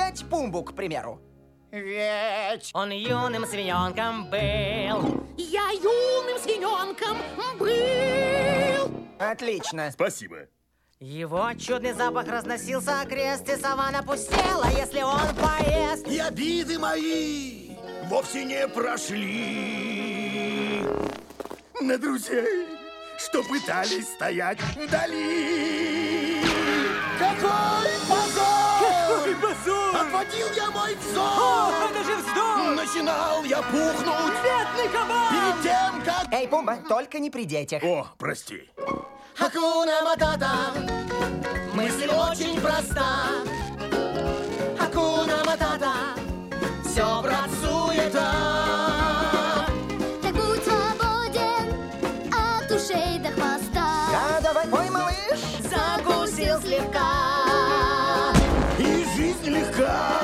Взять Пумбу, к примеру. Ведь Он юным свиненком был. я юным свиненком был. Отлично. Спасибо. Его чудный запах разносился окрест, и саванна пустела, если он поест. И обиды мои вовсе не прошли на друзей, что пытались стоять вдали. Какой позор! Какой позор! Отводил я мой взор! О, это же вздор! Начинал я пухнуть Бедный кабан! перед тем, как... Эй, Пумба, только не при детях. О, прости. Хакуна Матата, мысль очень проста. Хакуна Матата, все, брат, суета. Так будь свободен от ушей до хвоста. Да, давай, мой малыш. Закусил слегка. И жизнь легка.